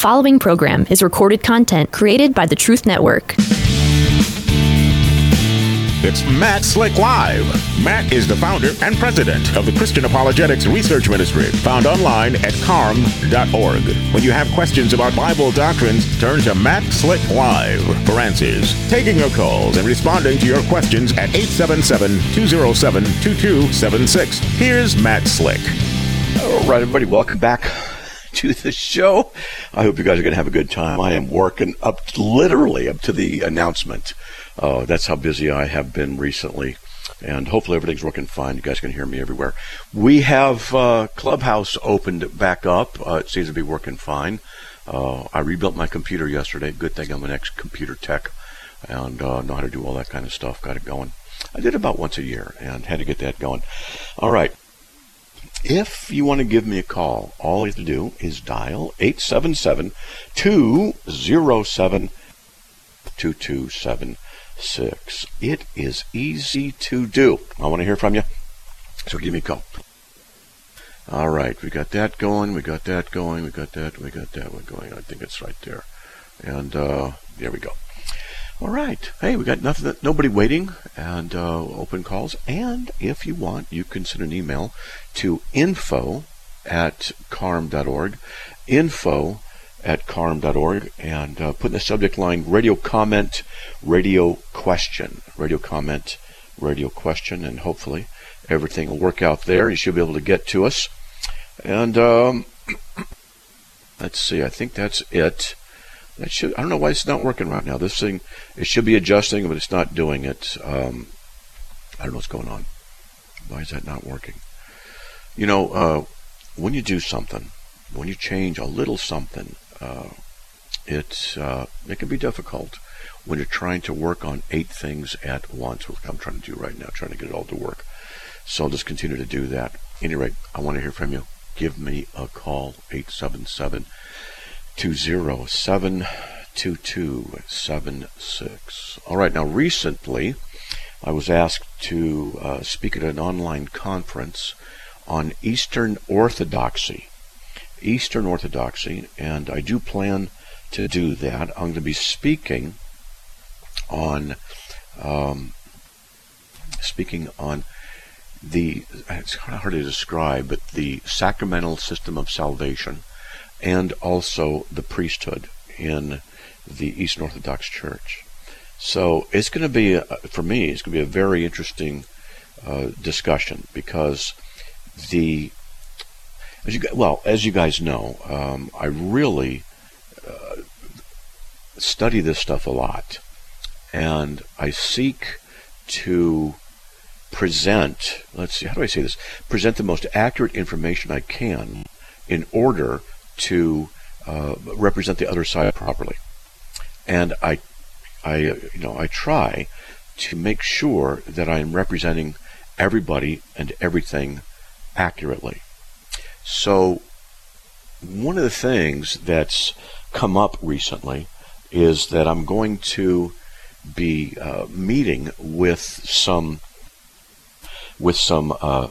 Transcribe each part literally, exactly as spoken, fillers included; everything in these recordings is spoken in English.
following program is recorded content created by the Truth Network. It's Matt Slick Live. Matt is the founder and president of the Christian Apologetics Research Ministry, found online at carm dot org. When you have questions about Bible doctrines, turn to Matt Slick Live for answers. Taking your calls and responding to your questions at eight seven seven, two oh seven, two two seven six. Here's Matt Slick. All right, everybody, welcome back to the show. I hope you guys are going to have a good time. I am working up, to, literally up to the announcement. Uh, that's how busy I have been recently, and hopefully everything's working fine. You guys can hear me everywhere. We have uh, Clubhouse opened back up. Uh, it seems to be working fine. Uh, I rebuilt my computer yesterday. Good thing I'm an ex-computer tech and uh, know how to do all that kind of stuff. Got it going. I did about once a year and had to get that going. All right. If you want to give me a call, all you have to do is dial eight seven seven, two oh seven, two two seven six. It is easy to do. I want to hear from you, so give me a call. All right, we got that going, we got that going, we got that, we got that one going. I think it's right there. And uh, there we go. All right. Hey, we got nothing, nobody waiting, and uh, open calls. And if you want, you can send an email to info at carm dot org, info at carm dot org, and uh, put in the subject line radio comment, radio question, radio comment, radio question, and hopefully everything will work out there. You should be able to get to us. And um, let's see, I think that's it. That should, I don't know why it's not working right now. This thing, it should be adjusting, but it's not doing it. Um, I don't know what's going on. Why is that not working? You know, uh, when you do something, when you change a little something, uh, it's, uh, it can be difficult when you're trying to work on eight things at once, which I'm trying to do right now, trying to get it all to work. So I'll just continue to do that. At any rate, I want to hear from you. Give me a call, eight seven seven, two oh seven, two two seven six. All right, now recently I was asked to uh, speak at an online conference on Eastern Orthodoxy. Eastern Orthodoxy, and I do plan to do that. I'm going to be speaking on um, speaking on the, it's kind of hard to describe, but the sacramental system of salvation, and also the priesthood in the Eastern Orthodox Church. So it's going to be, a, for me, it's going to be a very interesting uh, discussion, because the, as you, well, as you guys know, um, I really uh, study this stuff a lot, and I seek to present, let's see, how do I say this? Present the most accurate information I can in order to uh, represent the other side properly. And I, I, you know, I try to make sure that I am representing everybody and everything accurately. So one of the things that's come up recently is that I'm going to be uh, meeting with some, with some, uh,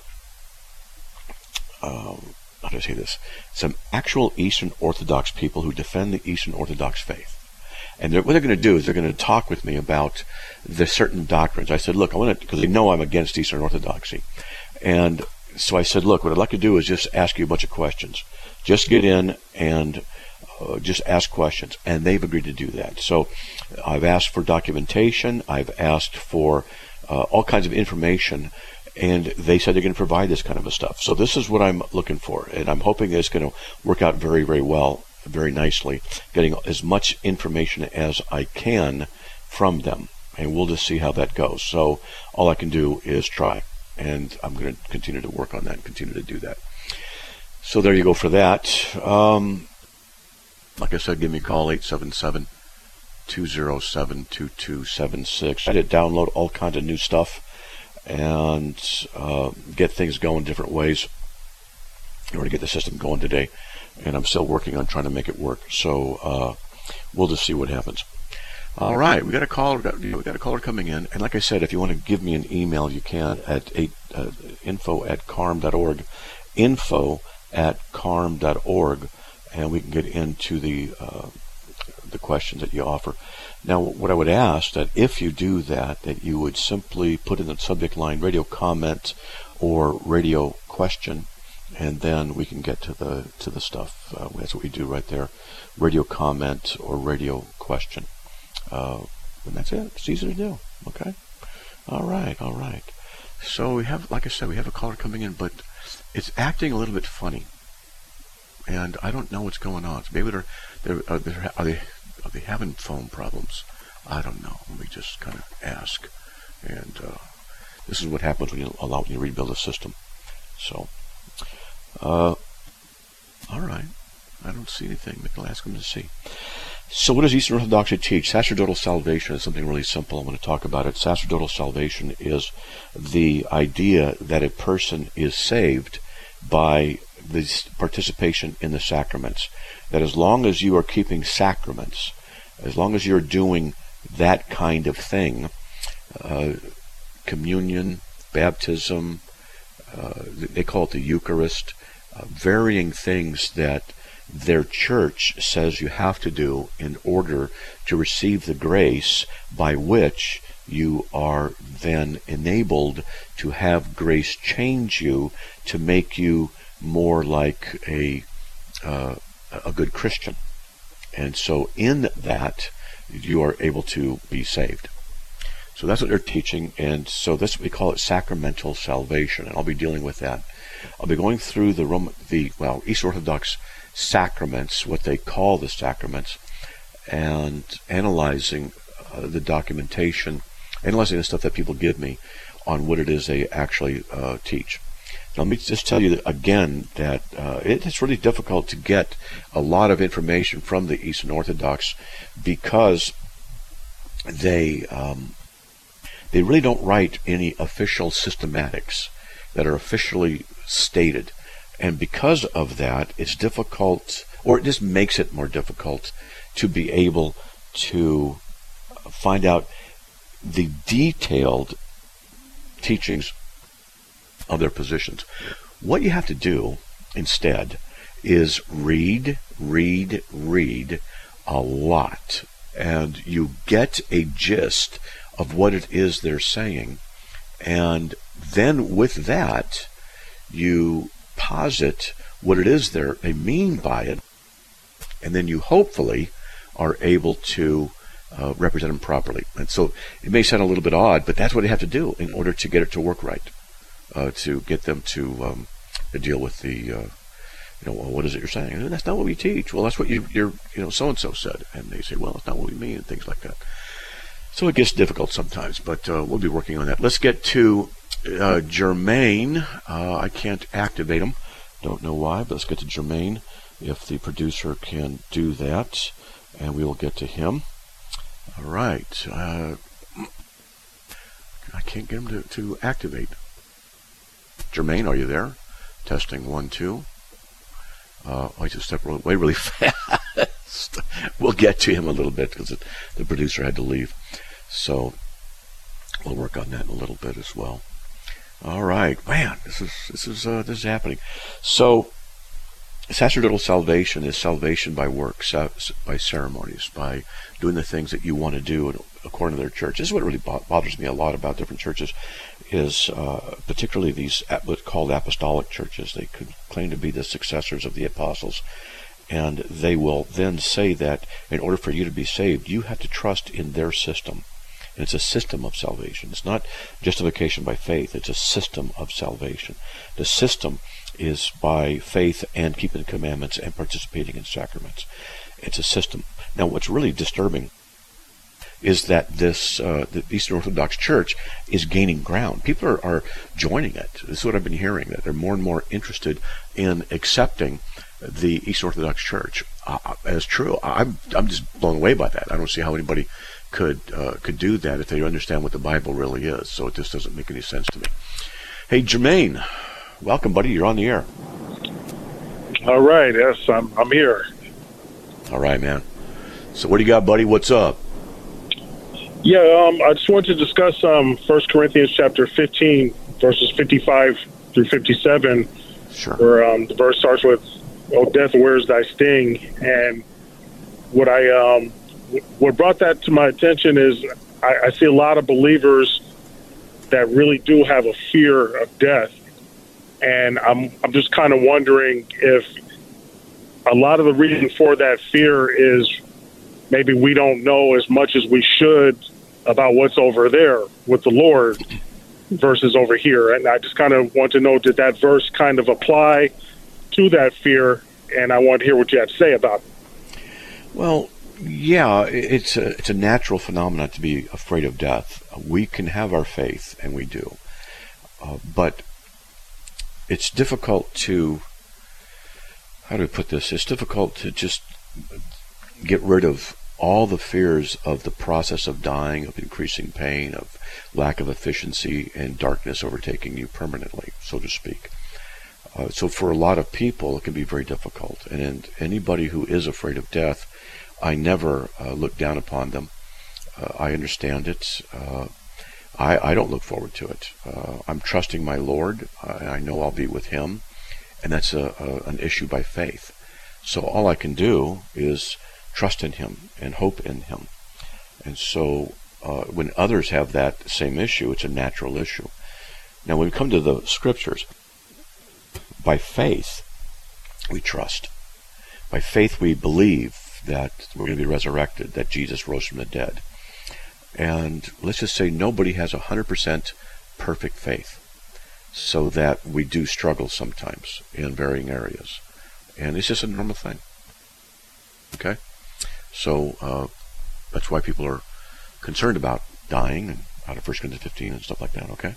uh, how do I say this? Some actual Eastern Orthodox people who defend the Eastern Orthodox faith. And they're, what they're going to do is they're going to talk with me about the certain doctrines. I said, look, I want to, because they know I'm against Eastern Orthodoxy. And so I said, look, what I'd like to do is just ask you a bunch of questions. Just get in and uh, just ask questions. And they've agreed to do that. So I've asked for documentation. I've asked for uh, all kinds of information. And they said they're going to provide this kind of a stuff. So this is what I'm looking for. And I'm hoping that it's going to work out very, very well, very nicely, getting as much information as I can from them. And we'll just see how that goes. So all I can do is try. And I'm going to continue to work on that and continue to do that. So there you go for that. Um, like I said, give me a call, eight seven seven, two oh seven, two two seven six. I did download all kinds of new stuff and uh, get things going different ways in order to get the system going today. And I'm still working on trying to make it work. So uh, we'll just see what happens. All right, we got a caller. We got a caller coming in, and like I said, if you want to give me an email, you can at eight, uh, info at carm dot org, info at carm dot org, and we can get into the uh, the questions that you offer. Now, what I would ask that if you do that, that you would simply put in the subject line radio comment or radio question, and then we can get to the to the stuff. Uh, that's what we do right there: radio comment or radio question, uh, and that's it. It's easy to do. Okay. All right. All right. So we have, like I said, we have a caller coming in, but it's acting a little bit funny, and I don't know what's going on. So maybe they're, they're are, they, are they are they having phone problems? I don't know. Let me just kind of ask, and uh, this is what happens when you allow when you rebuild a system. So, uh, all right. I don't see anything. Maybe I'll ask them to see. So what does Eastern Orthodoxy teach? Sacerdotal salvation is something really simple. I'm going to talk about it. Sacerdotal salvation is the idea that a person is saved by this participation in the sacraments. That as long as you are keeping sacraments, as long as you're doing that kind of thing, uh, communion, baptism, uh, they call it the Eucharist, uh, varying things that their church says you have to do in order to receive the grace by which you are then enabled to have grace change you to make you more like a uh, a good Christian. And so in that, you are able to be saved. So that's what they're teaching, and so this we call it sacramental salvation, and I'll be dealing with that. I'll be going through the Roman, the well, East Orthodox sacraments, what they call the sacraments, and analyzing uh, the documentation, analyzing the stuff that people give me on what it is they actually uh, teach. Now, let me just tell you that, again, that uh, it, it's really difficult to get a lot of information from the Eastern Orthodox because they um, they really don't write any official systematics that are officially stated. And because of that, it's difficult, or it just makes it more difficult to be able to find out the detailed teachings of their positions. What you have to do instead is read, read, read a lot, and you get a gist of what it is they're saying, and then with that, you posit what it is they mean by it, and then you hopefully are able to uh, represent them properly. And so it may sound a little bit odd, but that's what you have to do in order to get it to work right, uh, to get them to, um, to deal with the, uh, you know, well, what is it you're saying? And that's not what we teach. Well, that's what you, you're, you know, so-and-so said. And they say, well, that's not what we mean, and things like that. So it gets difficult sometimes, but uh, we'll be working on that. Let's get to Uh, Jermaine. Uh, I can't activate him. Don't know why, but let's get to Jermaine. If the producer can do that, and we will get to him. All right. Uh, I can't get him to, to activate. Jermaine, are you there? Testing one, two. Uh, I just stepped away really fast. We'll get to him a little bit because the producer had to leave. So we'll work on that in a little bit as well. All right, man, this is this is uh, this is happening. So, sacerdotal salvation is salvation by works, by ceremonies, by doing the things that you want to do according to their church. This is what really bothers me a lot about different churches, is uh, particularly these what's called apostolic churches. They could claim to be the successors of the apostles, and they will then say that in order for you to be saved, you have to trust in their system. And it's a system of salvation. It's not justification by faith. It's a system of salvation. The system is by faith and keeping the commandments and participating in sacraments. It's a system. Now, what's really disturbing is that this uh, the Eastern Orthodox Church is gaining ground. People are, are joining it. This is what I've been hearing, that they're more and more interested in accepting the Eastern Orthodox Church uh, as true. I'm I'm just blown away by that. I don't see how anybody could uh, could do that if they understand what the Bible really is. So it just doesn't make any sense to me. Hey, Jermaine, welcome, buddy. You're on the air. All right. Yes, I'm I'm here. All right, man. So what do you got, buddy? What's up? Yeah, um, I just wanted to discuss um, First Corinthians chapter fifteen, verses fifty-five through fifty-seven, sure. where um, the verse starts with, "Oh, death, where's thy sting?" And what I um, what brought that to my attention is I, I see a lot of believers that really do have a fear of death, and I'm I'm just kind of wondering if a lot of the reason for that fear is maybe we don't know as much as we should about what's over there with the Lord versus over here. And I just kind of want to know, did that verse kind of apply to that fear? And I want to hear what you have to say about it. Well, yeah, it's a, it's a natural phenomenon to be afraid of death. We can have our faith, and we do. Uh, but it's difficult to, how do I put this? It's difficult to just get rid of all the fears of the process of dying, of increasing pain, of lack of efficiency, and darkness overtaking you permanently, so to speak. Uh, so for a lot of people, it can be very difficult. And, and anybody who is afraid of death, I never uh, look down upon them. Uh, I understand it. Uh, I, I don't look forward to it. Uh, I'm trusting my Lord. I, I know I'll be with Him. And that's a, a, an issue by faith. So all I can do is trust in Him and hope in Him. And so uh, when others have that same issue, it's a natural issue. Now when we come to the Scriptures, by faith, we trust. By faith, we believe that we're going to be resurrected, that Jesus rose from the dead. And let's just say nobody has one hundred percent perfect faith, so that we do struggle sometimes in varying areas. And it's just a normal thing. Okay? So uh, that's why people are concerned about dying, and out of First Corinthians fifteen and stuff like that, okay?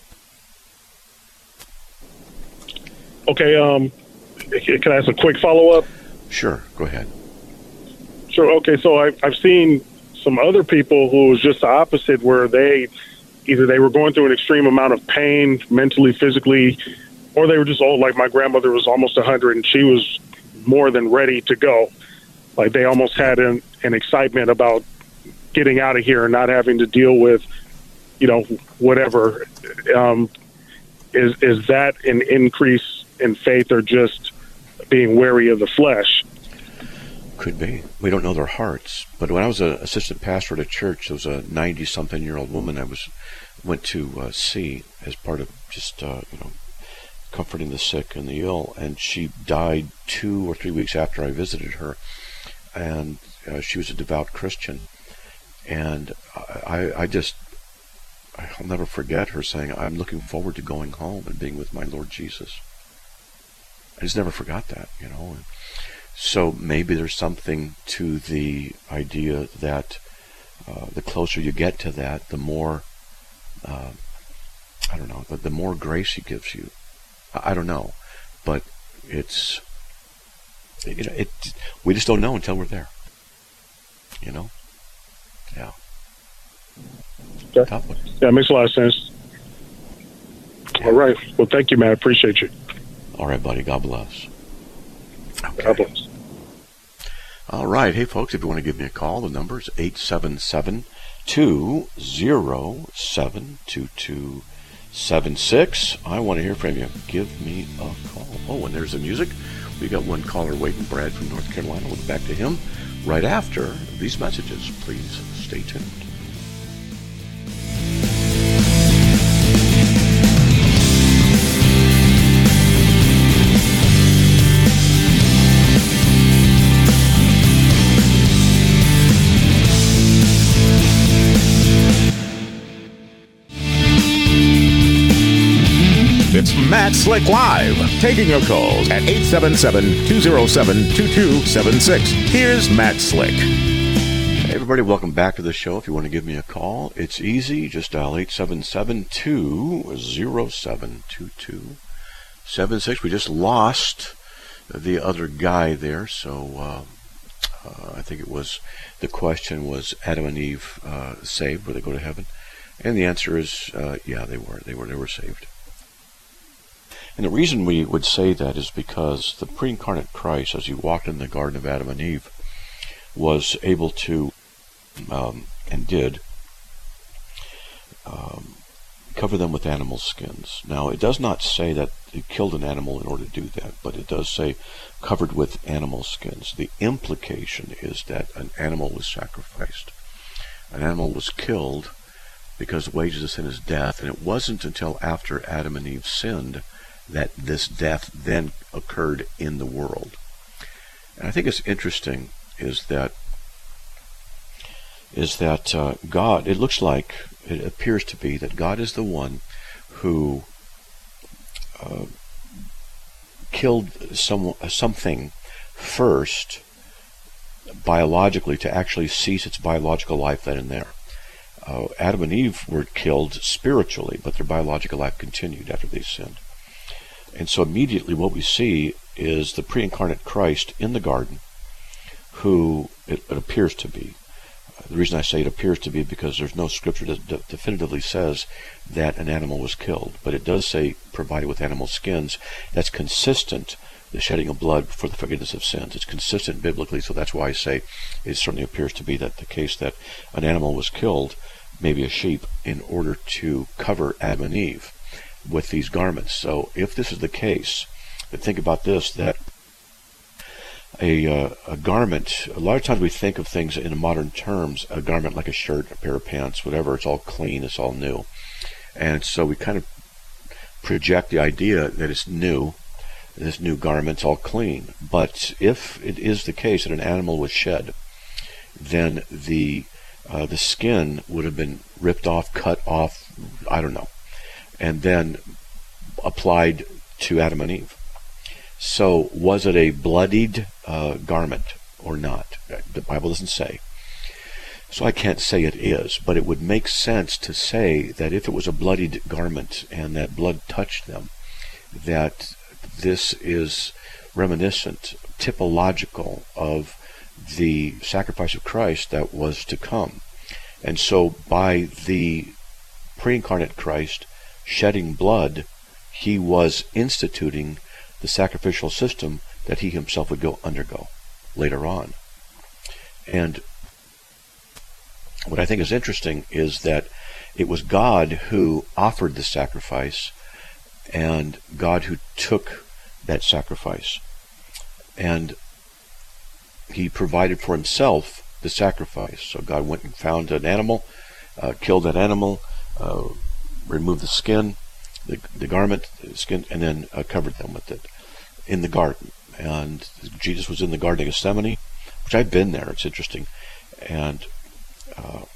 Okay, um, can I ask a quick follow-up? Sure, go ahead. Sure, okay, so I've, I've seen some other people who was just the opposite, where they, either they were going through an extreme amount of pain, mentally, physically, or they were just old. Like my grandmother was almost one hundred, and she was more than ready to go. Like they almost had an, an excitement about getting out of here and not having to deal with, you know, whatever. Um, is is that an increase in faith, or just being wary of the flesh? Could be. We don't know their hearts. But when I was an assistant pastor at a church, there was a ninety-something-year-old woman I was went to uh, see as part of just, uh, you know, comforting the sick and the ill. And she died two or three weeks after I visited her. And uh, she was a devout Christian. And I, I just, I'll never forget her saying, "I'm looking forward to going home and being with my Lord Jesus." I just never forgot that, you know. So maybe there's something to the idea that uh, the closer you get to that, the more, uh, I don't know, the, the more grace He gives you. I, I don't know, but it's, you know, it. We just don't know until we're there. You know, yeah. Okay. Tough one. Yeah, it makes a lot of sense. All right. Well, thank you, man. I appreciate you. All right, buddy. God bless. Okay. God bless. All right. Hey, folks, if you want to give me a call, the number is eight seven seven, two zero seven, two two seven six. I want to hear from you. Give me a call. Oh, and there's the music. We got one caller waiting, Brad from North Carolina. We'll get back to him right after these messages. Please stay tuned. It's Matt Slick Live, taking your calls at eight seven seven, two zero seven, two two seven six. Here's Matt Slick. Hey everybody, welcome back to the show. If you want to give me a call, it's easy. Just dial eight seven seven, two zero seven, two two seven six. We just lost the other guy there, so uh, uh, I think it was, the question was, Adam and Eve uh, saved? Will they go to heaven? And the answer is, uh, yeah, they were. They were. They were saved. And the reason we would say that is because the pre-incarnate Christ, as He walked in the Garden of Adam and Eve, was able to, um, and did, um, cover them with animal skins. Now, it does not say that it killed an animal in order to do that, but it does say covered with animal skins. The implication is that an animal was sacrificed. An animal was killed because the wages of sin is death, and it wasn't until after Adam and Eve sinned that this death then occurred in the world. And I think it's interesting is that is that uh, God, it looks like, it appears to be that God is the one who uh, killed some, something first biologically to actually cease its biological life then and there. Uh, Adam and Eve were killed spiritually, but their biological life continued after they sinned. And so immediately what we see is the pre-incarnate Christ in the garden, who it, it appears to be. Uh, the reason I say it appears to be because there's no scripture that de- definitively says that an animal was killed, but it does say provided with animal skins. That's consistent, the shedding of blood for the forgiveness of sins. It's consistent biblically, so that's why I say it certainly appears to be that the case that an animal was killed, maybe a sheep, in order to cover Adam and Eve with these garments. So if this is the case, then think about this, that a, uh, a garment, a lot of times we think of things in modern terms, a garment like a shirt, a pair of pants, whatever, it's all clean, it's all new. And so we kind of project the idea that it's new, this new garment's all clean. But if it is the case that an animal was shed, then the uh, the skin would have been ripped off, cut off, I don't know, and then applied to Adam and Eve. So was it a bloodied uh, garment or not? The Bible doesn't say. So I can't say it is, but it would make sense to say that if it was a bloodied garment and that blood touched them, that this is reminiscent, typological of the sacrifice of Christ that was to come. And so by the pre-incarnate Christ shedding blood, he was instituting the sacrificial system that he himself would go undergo later on. And what I think is interesting is that it was God who offered the sacrifice and God who took that sacrifice. And he provided for himself the sacrifice. So God went and found an animal, uh, killed that animal, uh, removed the skin, the, the garment, the skin, and then uh, covered them with it in the garden. And Jesus was in the Garden of Gethsemane, which I've been there. It's interesting. And uh,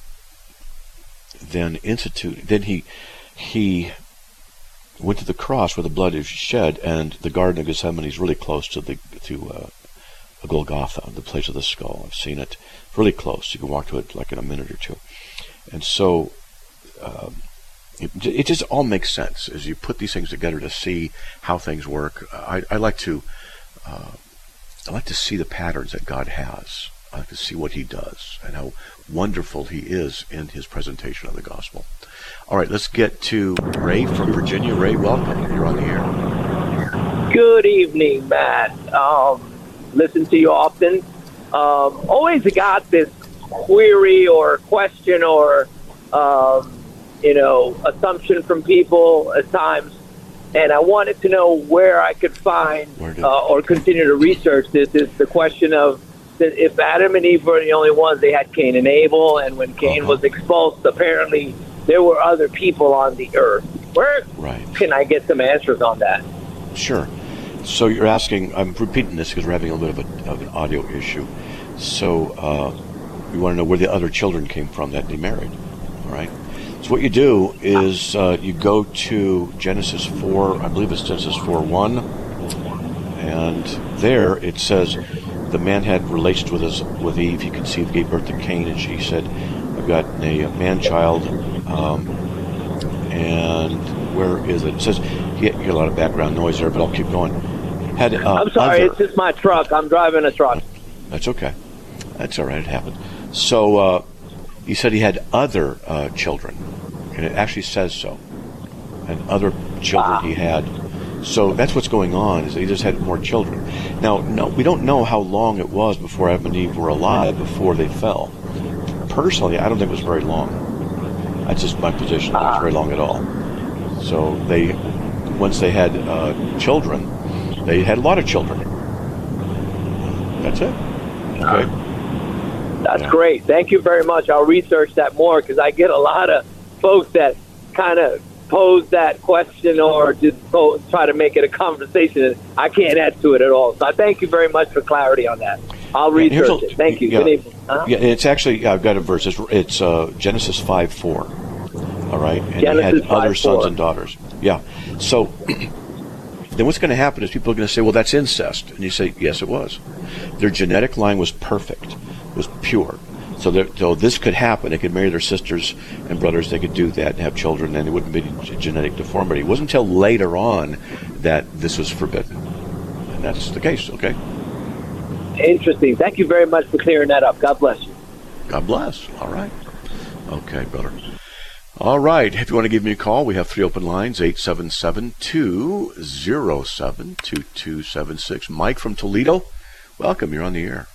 then instituted. Then he he went to the cross where the blood is shed, and the Garden of Gethsemane is really close to the to uh, Golgotha, the place of the skull. I've seen it really close. You can walk to it like in a minute or two. And so um, it, it just all makes sense as you put these things together to see how things work. I, I like to uh, I like to see the patterns that God has. I like to see what he does and how wonderful he is in his presentation of the gospel. All right, let's get to Ray from Virginia. Ray, welcome. You're on the air. Good evening, Matt. Um, listen to you often. Um, always got this query or question or, um, you know, assumption from people at times, and I wanted to know where I could find uh, or continue to research this. Is the question of that if Adam and Eve were the only ones, they had Cain and Abel, and when Cain uh-huh. was expulsed, apparently there were other people on the earth. Where right. can I get some answers on that? Sure. So you're asking, I'm repeating this because we're having a little bit of, a, of an audio issue. So uh, you want to know where the other children came from that they married, all right? So what you do is uh, you go to Genesis four, I believe it's Genesis four one, and there it says the man had relations with his with Eve. He conceived, gave birth to Cain, and she said, "I've got a man-child." Um, and where is it? It says he had, he had a lot of background noise there, but I'll keep going. Had uh, I'm sorry, other, it's just my truck. I'm driving a truck. That's okay. That's all right. It happened. So uh, he said he had other uh, children, and it actually says so. And other children wow. he had. So that's what's going on, is he just had more children. Now, no, we don't know how long it was before Adam and Eve were alive, before they fell. Personally, I don't think it was very long. That's just my position. It was very long at all. So they once they had uh, children, they had a lot of children. That's it. Okay. That's Yeah. great. Thank you very much. I'll research that more because I get a lot of folks that kind of pose that question or just go, try to make it a conversation. And I can't add to it at all. So I thank you very much for clarity on that. I'll And here's research a- it. Thank you. yeah. Good evening. Huh? Yeah, it's actually, yeah, I've got a verse. It's, it's uh, Genesis five four. All right? And Genesis he had other five sons four. and daughters. Yeah. So then what's going to happen is people are going to say, well, that's incest. And you say, yes, it was. Their genetic line was perfect, was pure. So, there, so this could happen. They could marry their sisters and brothers. They could do that and have children, and it wouldn't be g- genetic deformity. It wasn't until later on that this was forbidden. And that's the case, okay? Interesting. Thank you very much for clearing that up. God bless you. God bless. All right. Okay, brother. All right. If you want to give me a call, we have three open lines, eight seven seven, two oh seven, two two seven six. Mike from Toledo, welcome. You're on the air.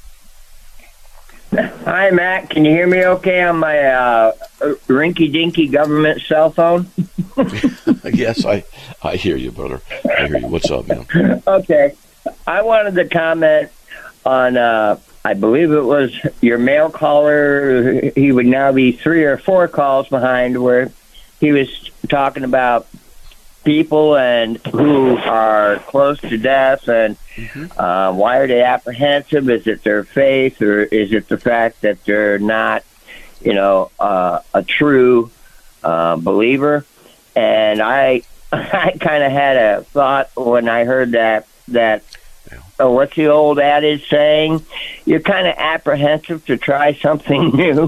Hi, Matt. Can you hear me okay on my uh, rinky-dinky government cell phone? Yes, I, I hear you, brother. I hear you. What's up, man? Okay. I wanted to comment on, uh, I believe it was your mail caller. He would now be three or four calls behind, where he was talking about people and who are close to death and Mm-hmm. uh, why are they apprehensive? Is it their faith, or is it the fact that they're not, you know, uh, a true uh, believer? And I, I kind of had a thought when I heard that that Yeah. oh, what's the old adage saying? You're kind of apprehensive to try something new.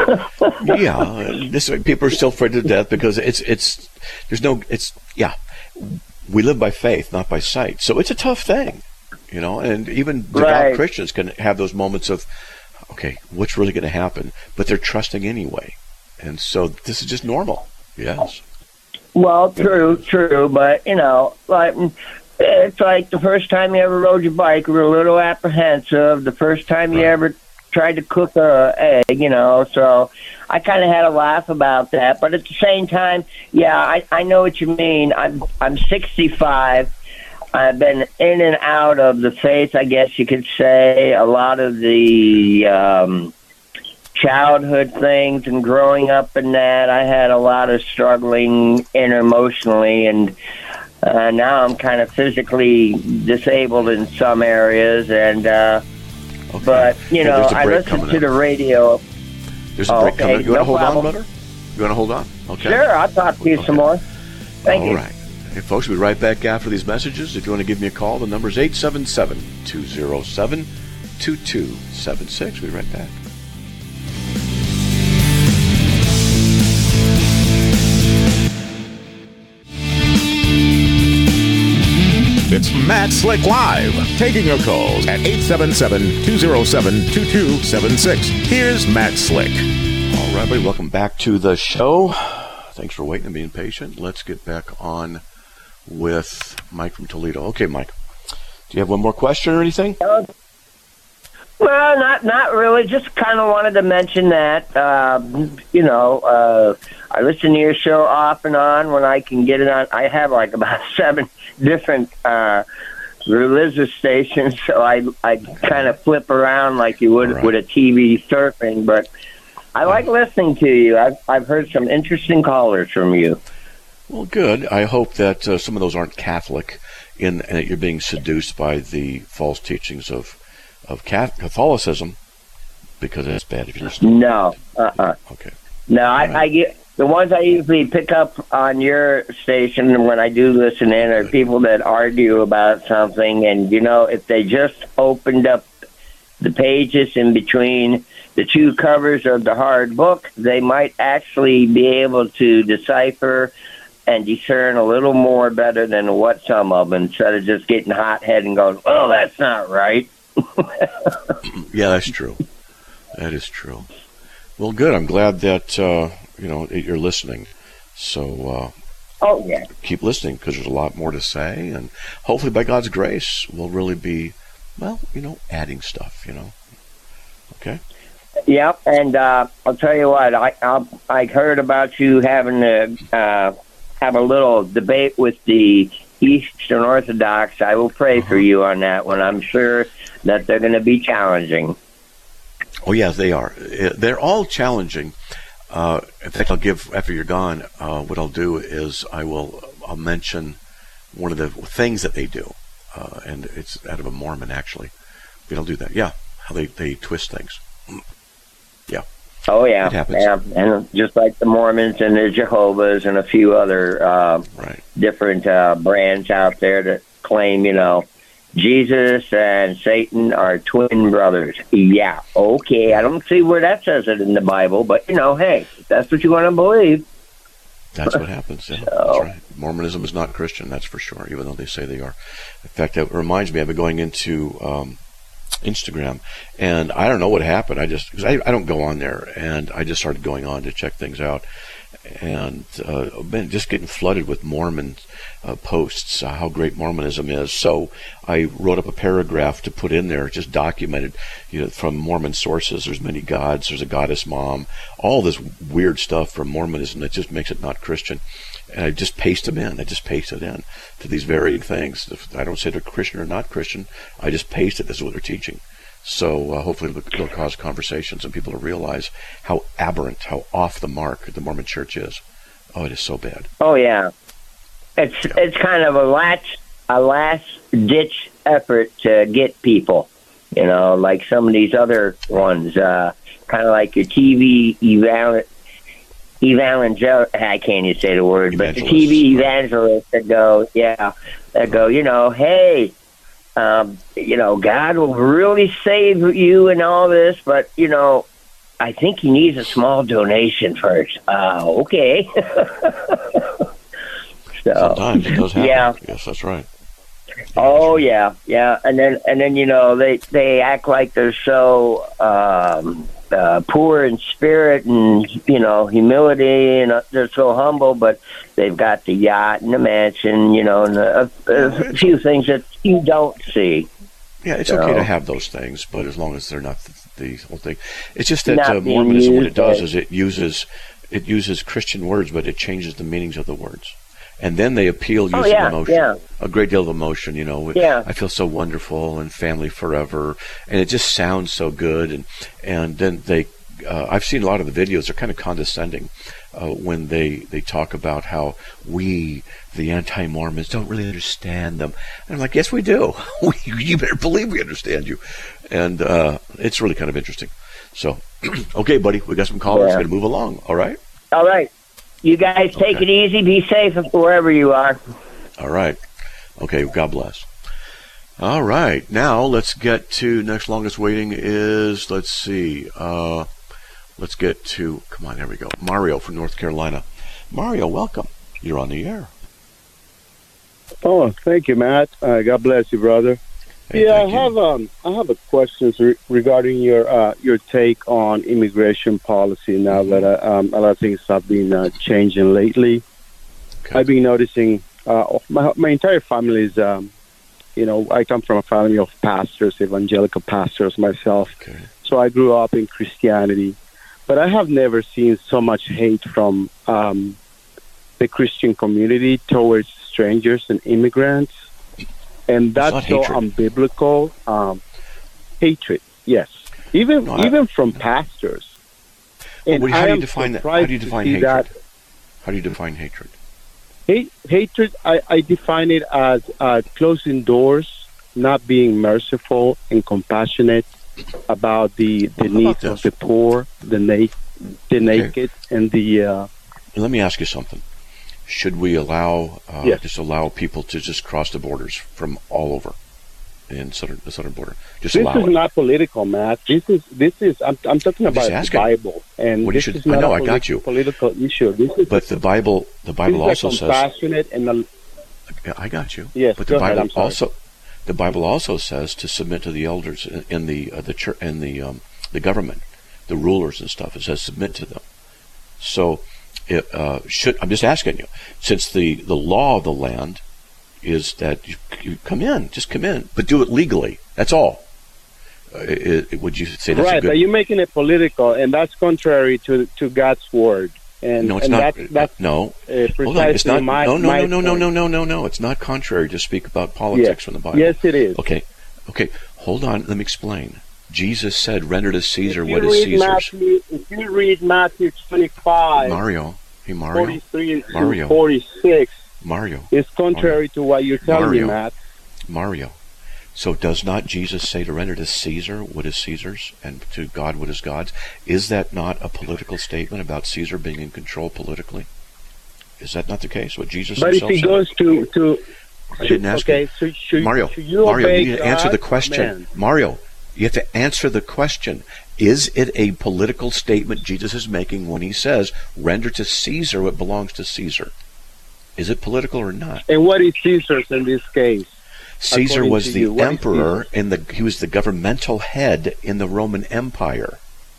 Yeah, this people are still afraid to death because it's it's there's no it's yeah. We live by faith, not by sight. So it's a tough thing, you know. And even devout Right. Christians can have those moments of, okay, what's really going to happen? But they're trusting anyway, and so this is just normal. Yes. Well, true, true, but you know, like it's like the first time you ever rode your bike, you were a little apprehensive. The first time you Right. ever tried to cook a egg, you know. So I kind of had a laugh about that, but at the same time, yeah, I, I know what you mean. I'm I'm sixty-five. I've been in and out of the faith, I guess you could say. A lot of the um, childhood things and growing up in that, I had a lot of struggling emotionally, and uh, now I'm kind of physically disabled in some areas, and uh, Okay. but you Well, know, there's a I break listen coming to up. the radio. There's a Oh, break okay, coming up. You want no to hold problem. on, brother? You want to hold on? Okay. Sure, I'll talk to you Okay. some more. Thank All you. right. Hey, folks, we'll be right back after these messages. If you want to give me a call, the number is eight seven seven, two oh seven, two two seven six. We'll be right back. It's Matt Slick Live, taking your calls at eight seven seven, two oh seven, two two seven six. Here's Matt Slick. All right, everybody, welcome back to the show. Thanks for waiting and being patient. Let's get back on with Mike from Toledo. Okay, Mike, do you have one more question or anything? Well, not not really. Just kind of wanted to mention that. Um, you know, uh, I listen to your show off and on when I can get it on. I have like about seven different uh, religious stations, so I I kind of flip around like you would Right. with a T V surfing. But I like listening to you. I've I've heard some interesting callers from you. Well, good. I hope that uh, some of those aren't Catholic, in and that you're being seduced by the false teachings of of Catholicism, because it's bad if you're listening. No, uh-uh. Okay. No, All I, right. I get the ones I usually pick up on your station when I do listen in are people that argue about something, and you know, if they just opened up the pages in between the two covers of the hard book, they might actually be able to decipher and discern a little more better than what some of them, instead of just getting hot-headed and going, "Oh, that's not right." Yeah, that's true. That is true. Well, good. I'm glad that uh, you know that you're listening. So uh, Oh yeah. keep listening, because there's a lot more to say, and hopefully, by God's grace, we'll really be, well, you know, adding stuff. You know. Okay. Yep, and uh, I'll tell you what, I I, I heard about you having to uh, have a little debate with the Eastern Orthodox, I will pray uh-huh. for you on that one. I'm sure that they're going to be challenging. Oh, yeah, they are. They're all challenging. Uh, in fact, I'll give, after you're gone, uh, what I'll do is I will I'll mention one of the things that they do. Uh, and it's out of a Mormon, actually. But I'll do that. Yeah, how they, they twist things. Yeah. Oh, yeah. It happens. Yeah. And just like the Mormons and the Jehovah's and a few other uh, right. different uh, brands out there that claim, you know, Jesus and Satan are twin brothers. Yeah, okay. I don't see where that says it in the Bible, but, you know, hey, if that's what you want to believe. That's what happens. Yeah, so, that's right. Mormonism is not Christian, that's for sure, even though they say they are. In fact, it reminds me, I've been going into um, Instagram, and I don't know what happened. I just, because I, I don't go on there, and I just started going on to check things out. And uh, been just getting flooded with Mormon uh, posts, uh, how great Mormonism is. So I wrote up a paragraph to put in there, just documented, you know, from Mormon sources. There's many gods. There's a goddess mom. All this weird stuff from Mormonism that just makes it not Christian. And I just paste them in. I just paste it in to these varying things. If I don't say they're Christian or not Christian, I just paste it. This is what they're teaching. So uh, hopefully it'll cause conversations and people to realize how aberrant, how off the mark the Mormon Church is. Oh, it is so bad. Oh yeah, it's yeah. it's kind of a last a last ditch effort to get people. You know, like some of these other ones, uh, kind of like your T V eval evangel. I can't even say the word, but the T V evangelists that go, yeah, that go. You know, hey. Um, you know, God will really save you and all this, but, you know, I think he needs a small donation first. Uh, okay. so, Sometimes it does happen. Yeah. Yes, that's right. Oh, yeah, yeah. And then, and then you know, they, they act like they're so um, uh, poor in spirit and, you know, humility, and uh, they're so humble, but they've got the yacht and the mansion, you know, and a, a few things that you don't see. Yeah, it's so, okay to have those things, but as long as they're not the, the whole thing. It's just that uh, Mormonism, what it does is it uses it uses Christian words, but it changes the meanings of the words. And then they appeal using oh, yeah, emotion, yeah. a great deal of emotion, you know. Yeah. I feel so wonderful and family forever. And it just sounds so good. And, and then they, uh, I've seen a lot of the videos, they're kind of condescending uh, when they, they talk about how we, the anti-Mormons, don't really understand them. And I'm like, yes, we do. we, you better believe we understand you. And uh, it's really kind of interesting. So, okay, buddy, we got some callers. Yeah. Going to move along. All right? All right. You guys take okay. it easy. Be safe wherever you are. All right. Okay, God bless. All right. Now, let's get to next longest waiting is, let's see. Uh, let's get to, come on, there we go. Mario from North Carolina. Mario, welcome. You're on the air. Oh, thank you, Matt. Uh, God bless you, brother. Hey, yeah, I you. have um, I have a question re- regarding your uh, your take on immigration policy. Now that uh, um, a lot of things have been uh, changing lately, okay. I've been noticing. Uh, my my entire family is, um, you know, I come from a family of pastors, evangelical pastors myself. Okay. So I grew up in Christianity, but I have never seen so much hate from um, the Christian community towards strangers and immigrants. And that's so unbiblical. Um, hatred, yes. Even no, I, even from pastors. And well, how do you define that? How do you define hatred? That, how do you define hatred? Hate, hatred, I, I define it as uh, closing doors, not being merciful and compassionate about the, the needs of the poor, the, na- the okay. naked, and the... Uh, Let me ask you something. Should we allow, uh, yes. just allow people to just cross the borders from all over in southern, the southern border? Just this allow is it. not political, Matt. This is, this is, I'm, I'm talking I'm about the Bible. And what this should, is not I know, a I got you. political issue. This is but the Bible, the Bible also says... compassionate and... A, I got you. Yes, but the Bible ahead, also, the Bible also says to submit to the elders in, in the, uh, the church, in the, um, the government, the rulers and stuff. It says submit to them. So... It, uh, should I'm just asking you, since the, the law of the land is that you, you come in, just come in, but do it legally. That's all. Uh, it, it, would you say that's right? a good... But you're making it political, and that's contrary to to God's word. And, no, it's and not. That's, that's no, uh, hold on. It's not. My, no, no, my no, no, no, point. no, no, no, no. It's not contrary to speak about politics yes. from the Bible. Yes, it is. Okay, okay. Hold on. Let me explain. Jesus said, "Render to Caesar if what you is read Caesar's." Matthew, if you read Matthew twenty-five, Mario, hey Mario, forty-three Mario, to forty-six, Mario, it's contrary Mario. to what you're telling Mario. me, Matt. Mario. So does not Jesus say to render to Caesar what is Caesar's and to God what is God's? Is that not a political statement about Caesar being in control politically? Is that not the case? What Jesus But if himself he said? goes to to I didn't ask okay, you. so should, Mario, should you Mario, obey you need to answer God the question. or man? Mario, you have to answer the question. Is it a political statement Jesus is making when he says, render to Caesar what belongs to Caesar? Is it political or not? And what is Caesar's in this case? Caesar According was to the you, what is emperor, Caesar? and the he was the governmental head in the Roman Empire.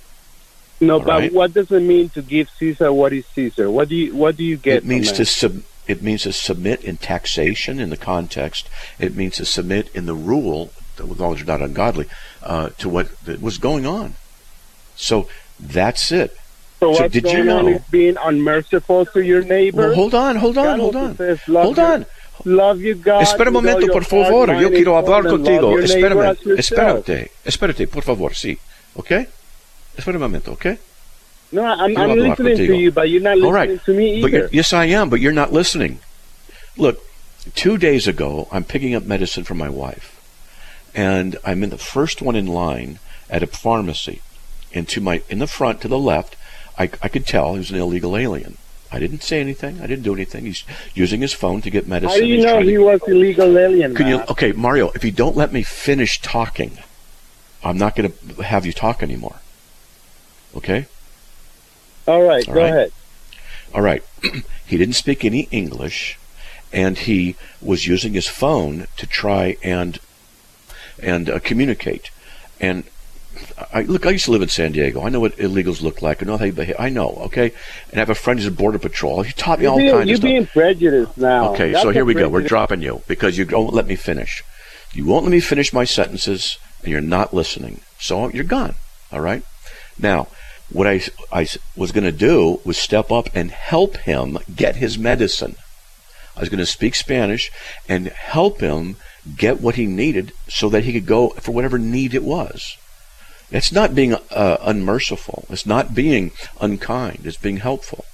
No, All but right? what does it mean to give Caesar what is Caesar? What do you what do you get It means from to that? sub, it means to submit in taxation in the context. It means to submit in the rule, with knowledge not ungodly, uh, to what was going on. So that's it. So, so what's did going you know? on is being unmerciful to your neighbor. Well, hold on, hold on, God hold also on, says, love hold your- on. Love you, God. Espera un with all momento, your por heart, favor. mind, Yo and quiero soul, hablar and love contigo. your neighbor Espérame, as yourself. espérate, espérate, por favor, sí. ¿Ok? Espera un momento, ¿ok? No, I'm, Quiero I'm hablar listening contigo. to you, but you're not listening All right. to me But either. you're, yes, I am, but you're not listening. Look, two days ago, I'm picking up medicine for my wife, and I'm in the first one in line at a pharmacy. And to my in the front, to the left, I, I could tell he was an illegal alien. I didn't say anything. I didn't do anything. He's using his phone to get medicine. How do you He's know trying to- he was illegal alien? Can you, Matt? okay, Mario, if you don't let me finish talking, I'm not going to have you talk anymore. Okay? All right, All go right. ahead. All right. He didn't speak any English, and he was using his phone to try and and uh, communicate. And I, look, I used to live in San Diego. I know what illegals look like. I know how they behave. I know, okay? And I have a friend who's in Border Patrol. He taught me You're all being, kinds you're of stuff. being prejudiced now. Okay, That's so a here we go. We're prejudice. dropping you because you won't let me finish. You won't let me finish my sentences, and you're not listening. So you're gone, all right? Now, what I, I was going to do was step up and help him get his medicine. I was going to speak Spanish and help him get what he needed so that he could go for whatever need it was. It's not being uh, unmerciful. It's not being unkind. It's being helpful.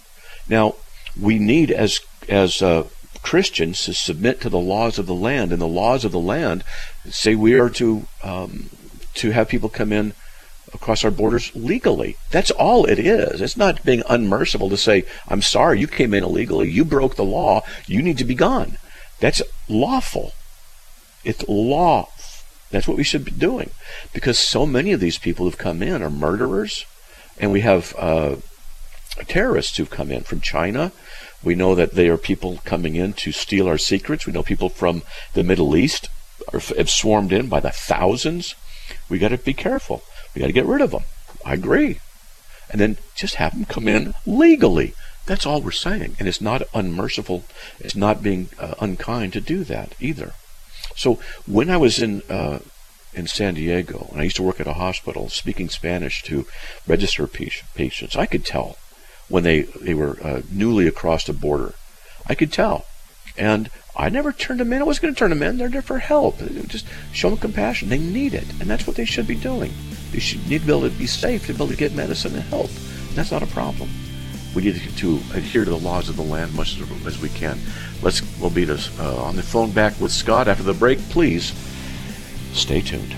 Now, we need as as uh, Christians to submit to the laws of the land, and the laws of the land say we are to um, to have people come in across our borders legally. That's all it is. It's not being unmerciful to say, I'm sorry, you came in illegally. You broke the law. You need to be gone. That's lawful. It's law. That's what we should be doing. Because so many of these people who've come in are murderers. And we have uh, terrorists who've come in from China. We know that they are people coming in to steal our secrets. We know people from the Middle East are, have swarmed in by the thousands. We got to be careful. We got to get rid of them. I agree. And then just have them come in legally. That's all we're saying. And it's not unmerciful. It's not being uh, unkind to do that either. So when I was in uh, in San Diego, and I used to work at a hospital speaking Spanish to register patients, I could tell when they, they were uh, newly across the border. I could tell. And I never turned them in. I wasn't going to turn them in. They're there for help. Just show them compassion. They need it. And that's what they should be doing. They should need to be able to be safe, to be able to get medicine and help. And that's not a problem. We need to, to adhere to the laws of the land much as, as we can. Let's, we'll be this, uh, on the phone back with Scott after the break. Please stay tuned.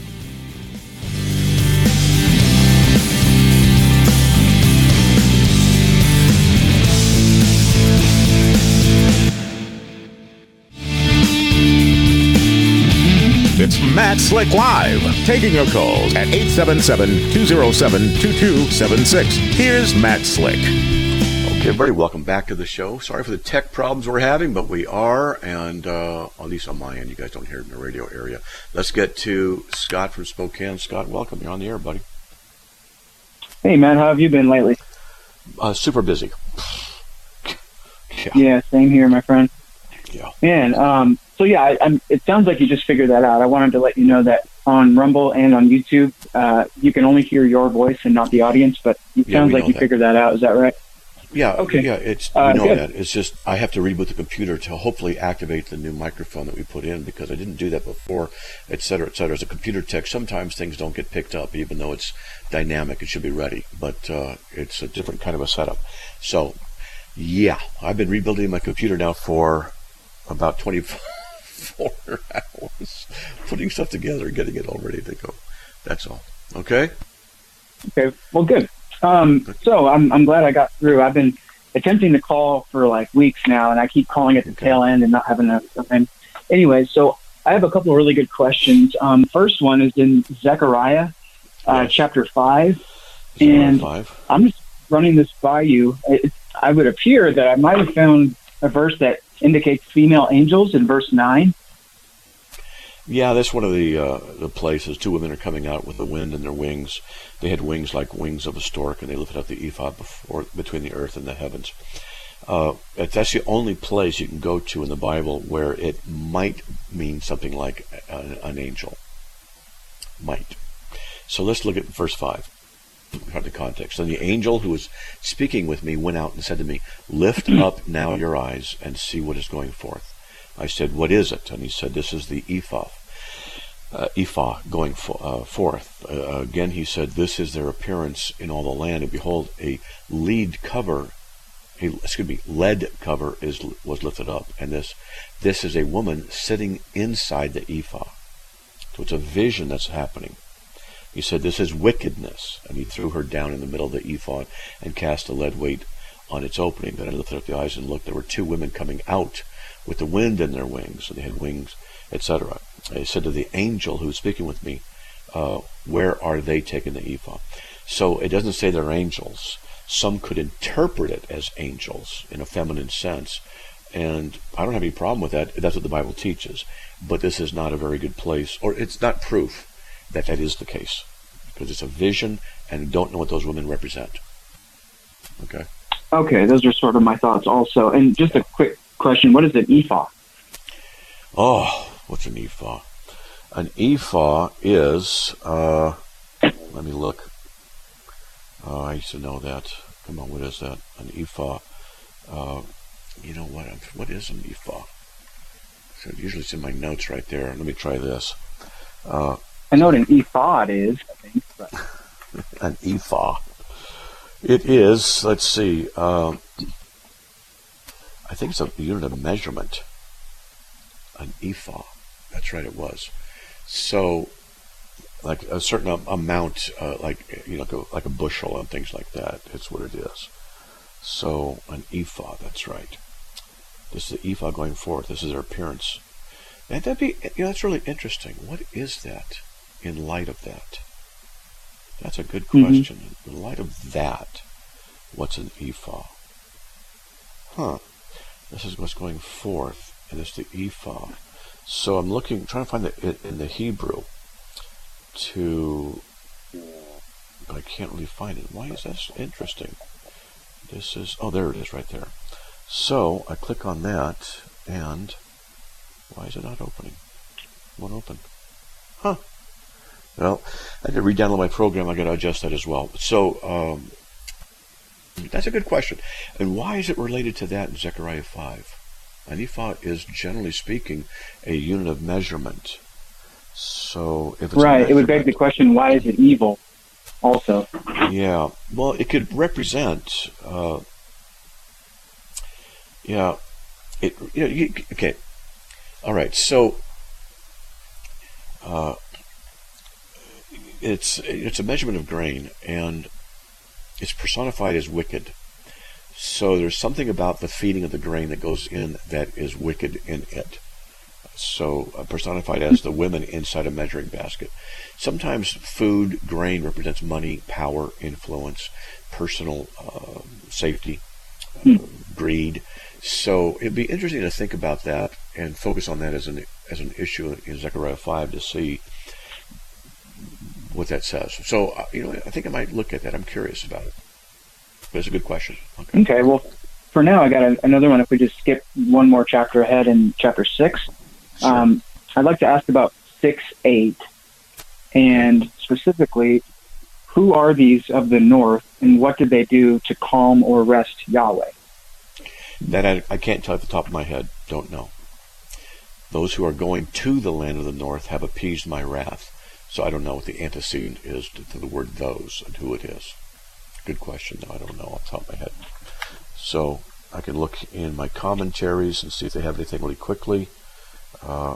It's Matt Slick Live, taking your calls at eight seven seven, two oh seven, two two seven six. Here's Matt Slick. Okay, everybody, welcome back to the show. Sorry for the tech problems we're having, but we are, and uh, at least on my end, you guys don't hear it in the radio area. Let's get to Scott from Spokane. Scott, welcome. You're on the air, buddy. Hey, man, how have you been lately? Uh, super busy. Yeah. yeah, same here, my friend. Yeah. Man, um, so yeah, I, I'm, it sounds like you just figured that out. I wanted to let you know that on Rumble and on YouTube, uh, you can only hear your voice and not the audience, but it Yeah, sounds we like know you that. figured that out. Is that right? Yeah, Okay. yeah, it's Uh, you know good. that. It's just I have to reboot the computer to hopefully activate the new microphone that we put in because I didn't do that before, et cetera, et cetera. As a computer tech, sometimes things don't get picked up, even though it's dynamic. It should be ready, but uh, it's a different kind of a setup. So, yeah, I've been rebuilding my computer now for about twenty-four hours, putting stuff together and getting it all ready to go. That's all. Okay? Okay. Well, good. Um, so I'm I'm glad I got through. I've been attempting to call for like weeks now, and I keep calling at the Okay. tail end and not having enough time. Anyway, so I have a couple of really good questions. Um, first one is in Zechariah, uh, Yes. chapter five, Zechariah and five. I'm just running this by you. It, I would appear that I might have found a verse that indicates female angels in verse nine. Yeah, that's one of the uh, the places. Two women are coming out with the wind in their wings. They had wings like wings of a stork, and they lifted up the ephod before between the earth and the heavens. Uh, that's the only place you can go to in the Bible where it might mean something like an, an angel. Might. So let's look at verse five. The context. And the angel who was speaking with me went out and said to me, "Lift up now your eyes and see what is going forth." I said, "What is it?" And he said, "This is the ephah, uh, ephah going fo- uh, forth." Uh, again, he said, "This is their appearance in all the land. And behold, a lead cover, a, excuse me, lead cover is was lifted up, and this this is a woman sitting inside the ephah." So it's a vision that's happening. He said, "This is wickedness," and he threw her down in the middle of the ephod and cast a lead weight on its opening. Then I lifted up the eyes and looked. There were two women coming out with the wind in their wings, and they had wings, et cetera. I said to the angel who was speaking with me, uh, "Where are they taking the ephod?" So it doesn't say they're angels. Some could interpret it as angels in a feminine sense, and I don't have any problem with that. That's what the Bible teaches. But this is not a very good place, or it's not proof that that is the case, because it's a vision, and you don't know what those women represent. Okay. Okay, those are sort of my thoughts also. And just a quick question: what is an ephah? Oh, what's an ephah? An ephah is, uh, let me look. Oh, I used to know that. Come on, what is that? An ephah. Uh, you know what? What is an ephah? So usually it's in my notes right there. Let me try this. Uh, I know what an ephod is, I think. But. An ephah. It is, let's see, um, I think it's a unit of measurement. An ephah. That's right, it was. So, like a certain am- amount, uh, like, you know, like a, like a bushel and things like that. It's what it is. So, an ephah, that's right. This is the ephah going forth. This is their appearance. And that'd be, you know, that's really interesting. What is that in light of that? That's a good question. Mm-hmm. In light of that, what's an ephah? Huh. This is what's going forth, and it's the ephah. So I'm looking, trying to find it in the Hebrew to, but I can't really find it. Why is that interesting? This is, oh, there it is right there. So I click on that, and why is it not opening? It won't open. Huh. Well, I had to re-download my program. I got to adjust that as well. So um, that's a good question. And why is it related to that in Zechariah five? An ephah is, generally speaking, a unit of measurement. So if it's right, it would beg the question: why is it evil? Also, yeah. Well, it could represent. Uh, yeah. It. You know. You, okay. All right. So. Uh, It's it's a measurement of grain, and it's personified as wicked. So there's something about the feeding of the grain that goes in that is wicked in it. So uh, personified as the women inside a measuring basket. Sometimes food, grain represents money, power, influence, personal uh, safety, uh, greed. So it'd be interesting to think about that and focus on that as an as an issue in Zechariah five to see what that says. So, uh, you know, I think I might look at that. I'm curious about it. But it's a good question. Okay. Okay, well, for now, I got a, another one. If we just skip one more chapter ahead in chapter six, Sure. um, I'd like to ask about six eight, and specifically, who are these of the north, and what did they do to calm or arrest Yahweh? That I, I can't tell at the top of my head. Don't know. Those who are going to the land of the north have appeased my wrath. So I don't know what the antecedent is to, to the word those and who it is. Good question, though. I don't know off the top of my head. So I can look in my commentaries and see if they have anything really quickly. Uh,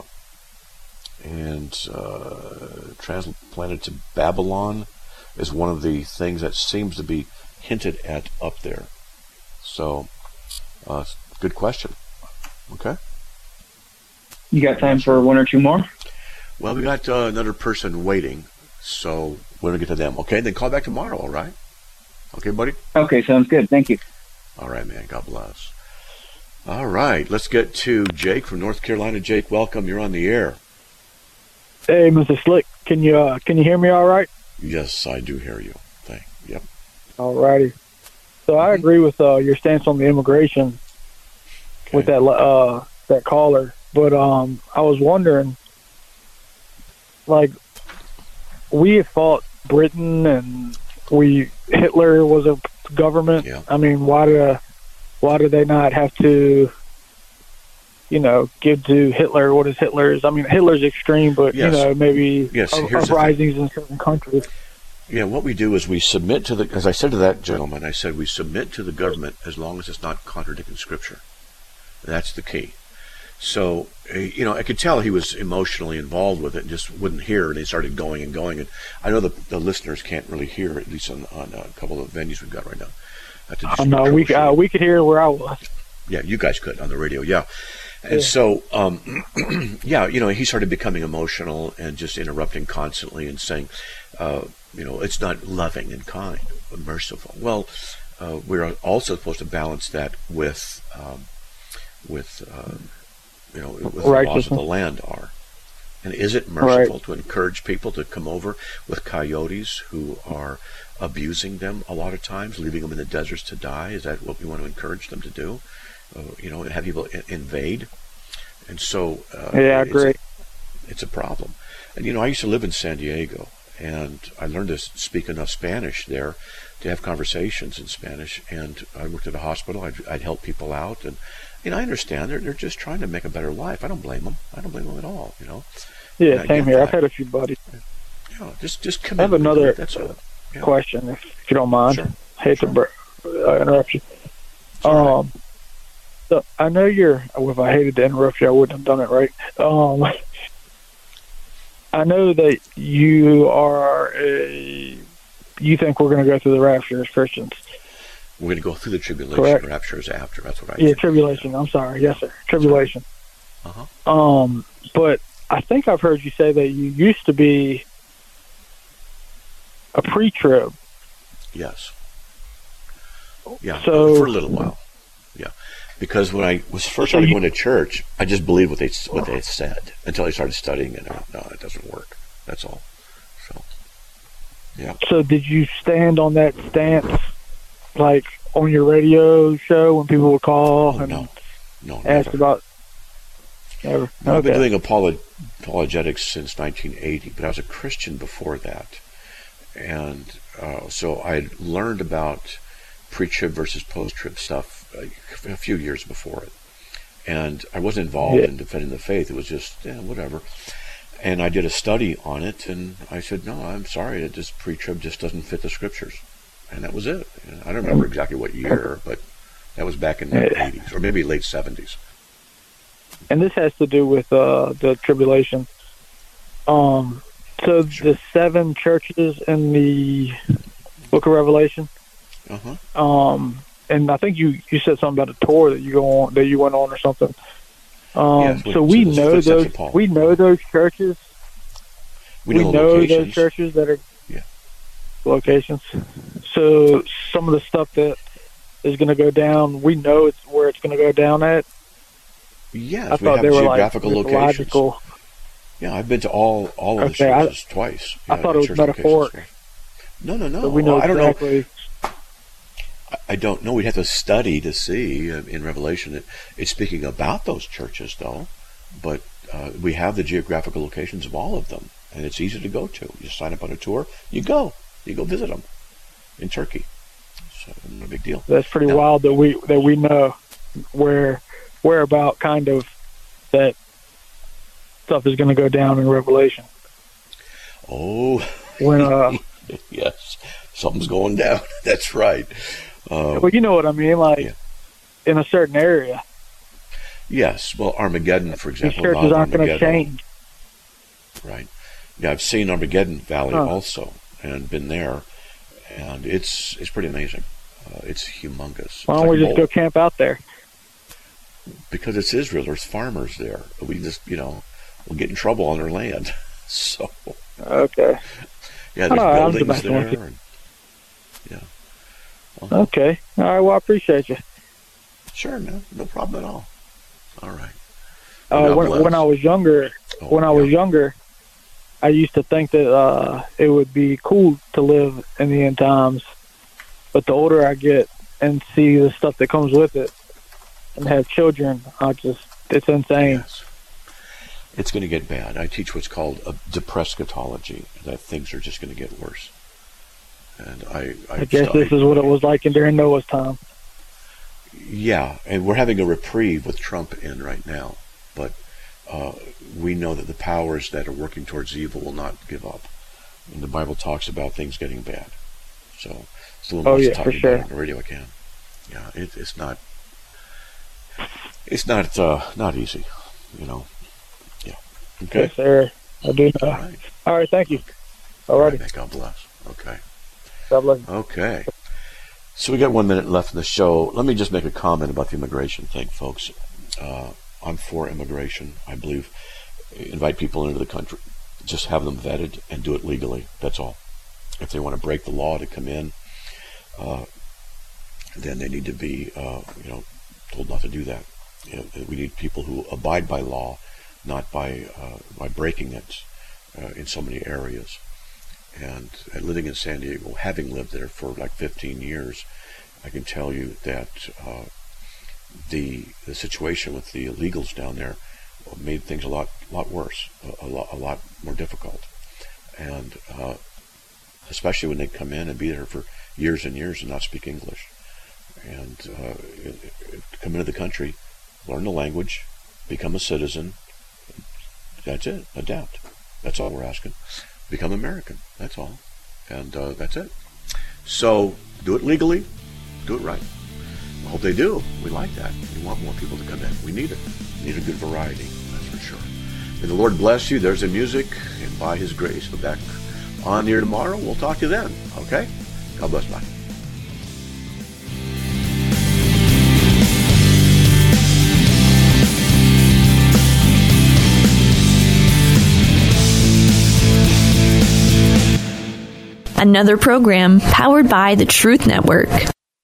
and uh, transplanted to Babylon is one of the things that seems to be hinted at up there. So, uh, good question. Okay. You got time for one or two more? Well, we got uh, another person waiting, so we're going to get to them. Okay, then call back tomorrow, all right? Okay, buddy? Okay, sounds good. Thank you. All right, man. God bless. All right, let's get to Jake from North Carolina. Jake, welcome. You're on the air. Hey, Mister Slick, can you uh, can you hear me all right? Yes, I do hear you. Thank. Yep. All righty. So I agree with uh, your stance on the immigration Okay. with that uh, that caller, but um, I was wondering, like, we fought Britain and we Hitler was a government. Yeah. I mean, why do why do they not have to, you know, give to Hitler what is Hitler's? I mean, Hitler's extreme, but Yes. you know, maybe Yes, up- here's the uprisings in certain countries. Yeah, what we do is we submit to the, as I said to that gentleman, I said we submit to the government as long as it's not contradicting Scripture. That's the key. So, uh, you know, I could tell he was emotionally involved with it and just wouldn't hear, and he started going and going. And I know the, the listeners can't really hear, at least on, on a couple of venues we've got right now. I have to just Oh, no, we uh, we could hear where I was. Yeah, you guys could on the radio, yeah. And Yeah. so, um, yeah, you know, he started becoming emotional and just interrupting constantly and saying, uh, you know, it's not loving and kind, but merciful. Well, uh, we're also supposed to balance that with, um, with, uh, you know, with the laws of the Righteousness. land are. And is it merciful Right. to encourage people to come over with coyotes who are abusing them a lot of times, leaving them in the deserts to die? Is that what we want to encourage them to do? Uh, you know, and have people I- invade? And so, uh, Yeah, I it's agree. a- It's a problem. And, you know, I used to live in San Diego, and I learned to speak enough Spanish there to have conversations in Spanish. And I worked at a hospital. I'd, I'd help people out. And, you know, I understand. They're, they're just trying to make a better life. I don't blame them. I don't blame them at all, you know. Yeah, And I same get here. that. I've had a few buddies. You know, just, just come I have in. another That's all. Yeah. question, if, if you don't mind. Sure. Hate Sure. to br- uh, interrupt you. all Um, so I know you're. Well, if I hated to interrupt you, I wouldn't have done it right. Um, I know that you are a. You think we're going to go through the rapture as Christians? We're going to go through the tribulation. Correct. Rapture is after. That's what I Yeah, think. tribulation. I'm sorry. Yes, sir. Tribulation. Uh-huh. Um, but I think I've heard you say that you used to be a pre-trib. Yes. Yeah, So- for a little while. Yeah. Because when I was first So started you- going to church, I just believed what they what they said until I started studying it. I went, no, it doesn't work. That's all. So, yeah. So did you stand on that stance, like on your radio show when people would call Oh, and no. No, ask never. about? Never. No, I've been Okay. doing apolo- apologetics since nineteen eighty, but I was a Christian before that. And uh, so I had learned about pre-trib versus post-trib stuff a, a few years before it. And I wasn't involved Yeah. in defending the faith. It was just, yeah, whatever. And I did a study on it, and I said, no, I'm sorry, it just pre-trib just doesn't fit the scriptures. And that was it. And I don't remember exactly what year, but that was back in the Yeah. eighties, or maybe late seventies. And this has to do with uh, the tribulation. Um, so the seven churches in the Book of Revelation. Uh-huh. Um, and I think you, you said something about a tour that you go on that you went on or something. Um, Yes, so so we the know footsteps those of Paul. we know those churches. We know, the those locations. churches that are Yeah. locations. So some of the stuff that is going to go down, we know it's where it's going to go down at. Yes, I we thought have they were like geographical locations. mythological. Yeah, I've been to all all of the Okay, I- churches twice. I Yeah, thought it was church metaphoric. locations. No, no, no. So we know I don't exactly. know. I- I don't know. We'd have to study to see uh, in Revelation. It, it's speaking about those churches, though. But uh, we have the geographical locations of all of them, and it's easy to go to. You sign up on a tour, you go. You go visit them in Turkey. So no big deal. That's pretty now, wild that we that we know where where about kind of that stuff is going to go down in Revelation. Oh, when uh, yes, something's going down. That's right. Uh, well, you know what I mean, like yeah. in a certain area. Yes, well, Armageddon, for example. These churches aren't going to change. Right. Yeah, I've seen Armageddon Valley huh. also, and been there, and it's it's pretty amazing. Uh, it's humongous. Why don't it's like we just go camp out there? Because it's Israel. There's farmers there. We just, you know, we'll get in trouble on their land. So. Okay. Yeah, there's oh, buildings there. And, yeah. Well, okay. All right. Well, I appreciate you. Sure, no, no problem at all. All right. Uh, when, when I was younger, oh, when I was yeah. younger, I used to think that uh, it would be cool to live in the end times. But the older I get and see the stuff that comes with it, and have children, I just it's insane. Yes. It's going to get bad. I teach what's called a depresschatology, that things are just going to get worse. And I, I guess this is what it was like in during Noah's time. Yeah, and we're having a reprieve with Trump in right now, but uh, we know that the powers that are working towards evil will not give up. And the Bible talks about things getting bad. So, it's a little oh, more yeah, to talk for about sure. on the radio again. Yeah, it, it's not. It's not uh, not easy, you know. Yeah. Okay. Yes, sir. I do know. All right. All right. Thank you. All righty. Right, God bless. Okay. God bless. Okay. So we got one minute left in the show. Let me just make a comment about the immigration thing, folks. Uh, I'm for immigration. I believe invite people into the country, just have them vetted and do it legally. That's all. If they want to break the law to come in, uh, then they need to be, uh, you know, told not to do that. You know, we need people who abide by law, not by uh, by breaking it uh, in so many areas. And, and living in San Diego, having lived there for like fifteen years, I can tell you that uh, the the situation with the illegals down there made things a lot lot worse, a, a lot a lot more difficult, and uh, especially when they come in and be there for years and years and not speak English, and uh, come into the country, learn the language, become a citizen. That's it. Adapt. That's all we're asking. Become American. That's all. And uh, that's it. So do it legally. Do it right. I hope they do. We like that. We want more people to come in. We need it. We need a good variety. That's for sure. May the Lord bless you. There's the music. And by His grace, we're back on here tomorrow. We'll talk to you then. Okay? God bless. Bye. Another program powered by the Truth Network.